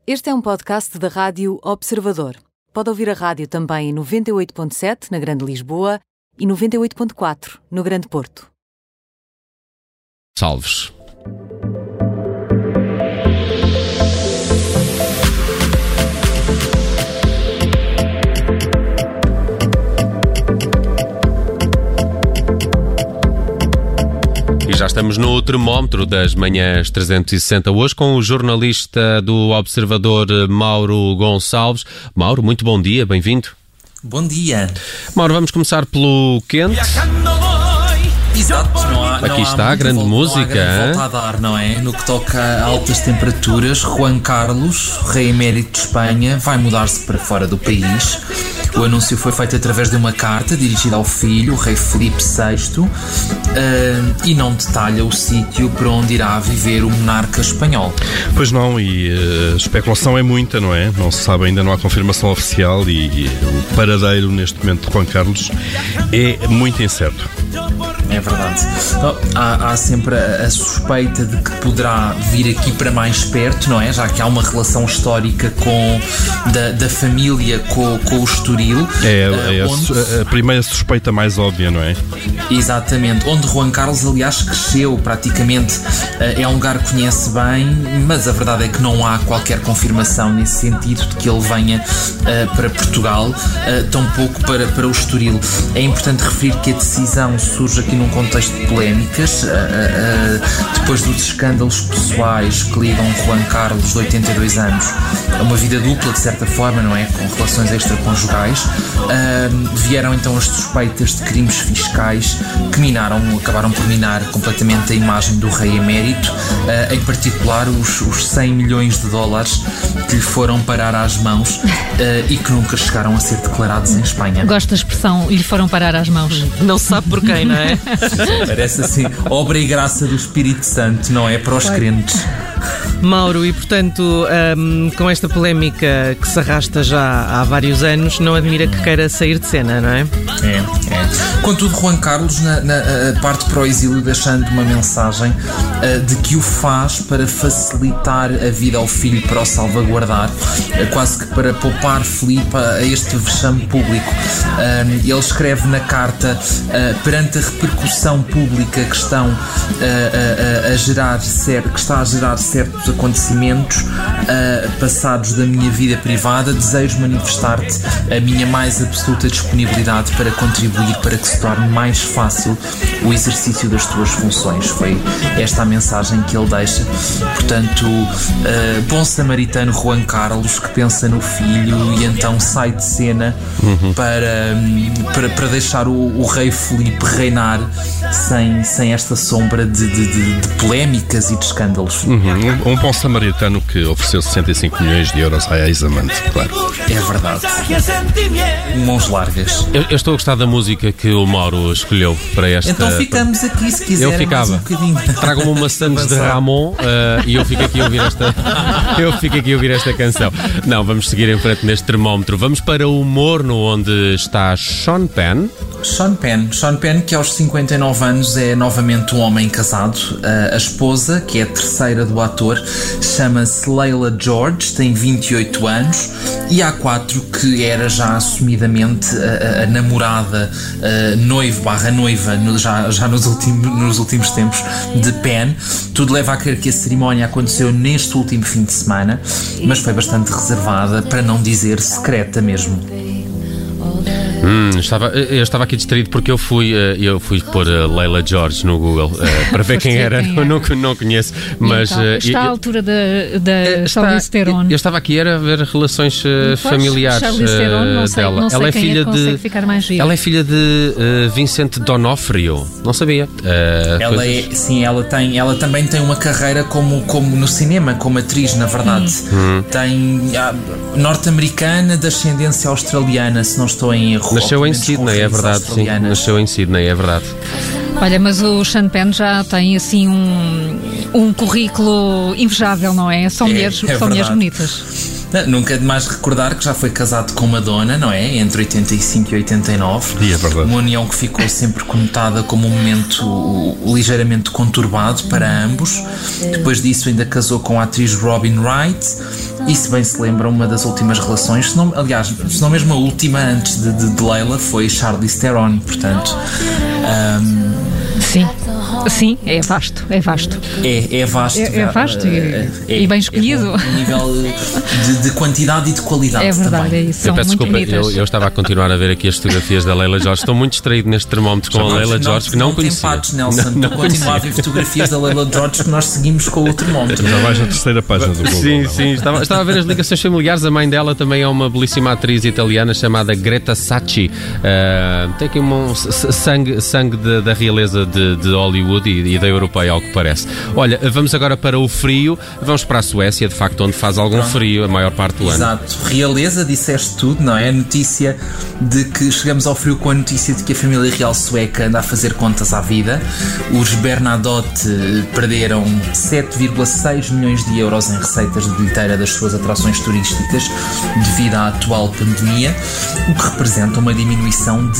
Este é um podcast da Rádio Observador. Pode ouvir a rádio também em 98.7 na Grande Lisboa e 98.4 no Grande Porto. Salves. E já estamos no termómetro das manhãs 360 hoje com o jornalista do Observador, Mauro Gonçalves. Mauro, muito bom dia, bem-vindo. Bom dia. Mauro, vamos começar pelo quente. Exato, Aqui está a grande música. Não há grande volta a dar, não é? No que toca a altas temperaturas, Juan Carlos, rei emérito de Espanha, vai mudar-se para fora do país. O anúncio foi feito através de uma carta dirigida ao filho, o rei Filipe VI, e não detalha o sítio para onde irá viver o monarca espanhol. Pois não, e a especulação é muita, não é? Não se sabe, ainda não há confirmação oficial e o paradeiro neste momento de Juan Carlos é muito incerto. É verdade. Há sempre a suspeita de que poderá vir aqui para mais perto, não é? Já que há uma relação histórica da família com o Estoril. A primeira suspeita mais óbvia, não é? Exatamente. Onde Juan Carlos, aliás, cresceu praticamente. É um lugar que conhece bem, mas a verdade é que não há qualquer confirmação nesse sentido de que ele venha para Portugal, tampouco para o Estoril. É importante referir que a decisão surge aqui num contexto de polémicas, depois dos escândalos pessoais que ligam Juan Carlos, de 82 anos, a uma vida dupla, de certa forma, não é? Com relações extraconjugais. Vieram então as suspeitas de crimes fiscais que acabaram por minar completamente a imagem do rei emérito, em particular os 100 milhões de dólares que lhe foram parar às mãos e que nunca chegaram a ser declarados em Espanha. Gosto da expressão, lhe foram parar às mãos. Não se sabe por quem, não é? Parece assim, obra e graça do Espírito Santo, não é? Para os crentes. Mauro, e portanto, com esta polémica que se arrasta já há vários anos, não admira que queira sair de cena, não é? É. Contudo, Juan Carlos parte para o exílio deixando uma mensagem de que o faz para facilitar a vida ao filho, para o salvaguardar, quase que para poupar Filipe a este vexame público. Ele escreve na carta, perante a repercussão pública que está a gerar certos acontecimentos passados da minha vida privada, desejo manifestar-te a minha mais absoluta disponibilidade para contribuir para que se torne mais fácil o exercício das tuas funções. Foi esta a mensagem que ele deixa. Portanto, bom samaritano Juan Carlos, que pensa no filho e então sai de cena para deixar o rei Filipe reinar sem esta sombra de polémicas e de escândalos. Um bom samaritano que ofereceu 65 milhões de euros à ex-amante, claro. É verdade. Mãos largas. Eu estou a gostar da música que o Mauro escolheu para esta... Então ficamos aqui, se quiser. Eu ficava. Mais um bocadinho. Traga-me uma Santos de Ramon e eu fico aqui a ouvir esta canção. Não, vamos seguir em frente neste termómetro. Vamos para o Morno, onde está Sean Penn. Sean Penn, que aos 59 anos é novamente um homem casado. A esposa, que é a terceira do ator, chama-se Leila George, tem 28 anos, e há 4 que era já assumidamente a namorada, noiva, já nos últimos tempos de Penn. Tudo leva a crer que a cerimónia aconteceu neste último fim de semana, mas foi bastante reservada, para não dizer secreta mesmo. Eu estava aqui distraído porque eu fui pôr Leila George no Google para ver quem era. Eu não conheço, mas então, está à altura da Charlize Theron. Eu estava aqui a ver relações familiares dela. Não sei ela é filha de ficar mais giro. Ela é filha de Vincent D'Onofrio. Não sabia. Ela também tem uma carreira como no cinema, como atriz, na verdade. Tem norte-americana de ascendência australiana, se não estou em erro. Nasceu em Sydney, é verdade. Sim, nasceu em Sydney, é verdade. Olha, mas o Sean Penn já tem assim um currículo invejável, não é? São mulheres bonitas. Nunca é demais recordar que já foi casado com Madonna, não é? Entre 85 e 89. E é verdade. Uma união que ficou sempre conotada como um momento ligeiramente conturbado para ambos. Depois disso ainda casou com a atriz Robin Wright e, se bem se lembra, uma das últimas relações, se não mesmo a última antes de Leila, foi Charlize Theron, portanto... Sim, é vasto. É vasto. É vasto e bem escolhido. Um nível de quantidade e de qualidade. É verdade, também. é isso. São peço muito desculpa, bonitas. eu estava a continuar a ver aqui as fotografias da Leila Jorge. Estou muito distraído neste termómetro com a Leila Jorge, que não conhecia. Patos, Nelson. Não continuava a ver fotografias da Leila Jorge que nós seguimos com o termómetro. Já vais na terceira página do Google. Sim. Estava a ver as ligações familiares. A mãe dela também é uma belíssima atriz italiana chamada Greta Sacchi. Tem aqui sangue da realeza de Hollywood e da europeia, ao que parece. Olha, vamos agora para o frio. Vamos para a Suécia, de facto, onde faz algum frio a maior parte do ano. Exato. Realeza, disseste tudo, não é? A notícia de que chegamos ao frio com a notícia de que a família real sueca anda a fazer contas à vida. Os Bernadotte perderam 7,6 milhões de euros em receitas de bilheteira das suas atrações turísticas devido à atual pandemia, o que representa uma diminuição de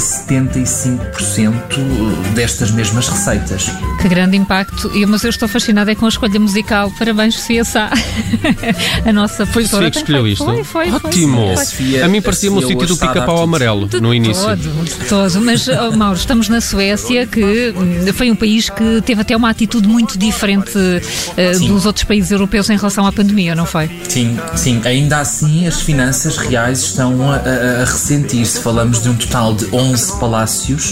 75% destas mesmas receitas. Que grande impacto. Mas eu estou fascinada com a escolha musical. Parabéns, Sofia Sá. A nossa produtora. Sofia que escolheu isto? Foi. Ótimo. Sofia, a mim parecia-me o sítio do pica-pau amarelo no início. Todo. Mas, Mauro, estamos na Suécia, que foi um país que teve até uma atitude muito diferente dos outros países europeus em relação à pandemia, não foi? Sim. Ainda assim, as finanças reais estão a ressentir-se. Falamos de um total de 11 palácios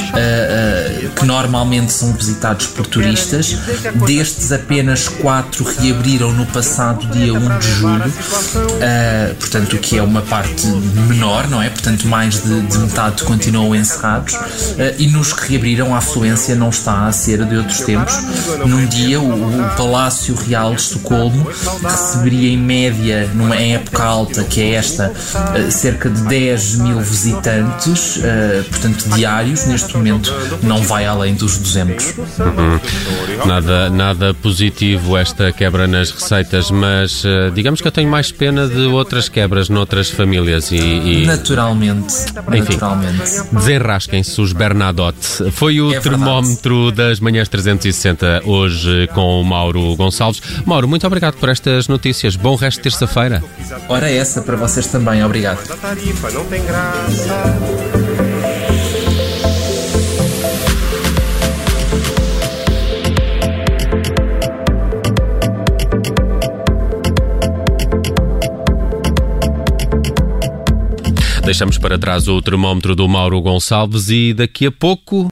que normalmente são visitados por turistas. Destes, apenas 4 reabriram no passado dia 1 de julho, portanto, o que é uma parte menor, não é? Portanto, mais de metade continuam encerrados, e nos que reabriram a afluência não está a ser de outros tempos. Num dia, o Palácio Real de Estocolmo receberia em média, em época alta, que é esta, cerca de 10 mil visitantes, portanto, diários. Neste momento não vai além dos 200. Nada positivo esta quebra nas receitas, mas digamos que eu tenho mais pena de outras quebras noutras famílias e... Naturalmente. Desenrasquem-se os Bernadotte. Foi o termómetro das manhãs 360 hoje com o Mauro Gonçalves. Mauro, muito obrigado por estas notícias. Bom resto de terça-feira. Ora, essa para vocês também. Obrigado. Deixamos para trás o termómetro do Mauro Gonçalves e daqui a pouco...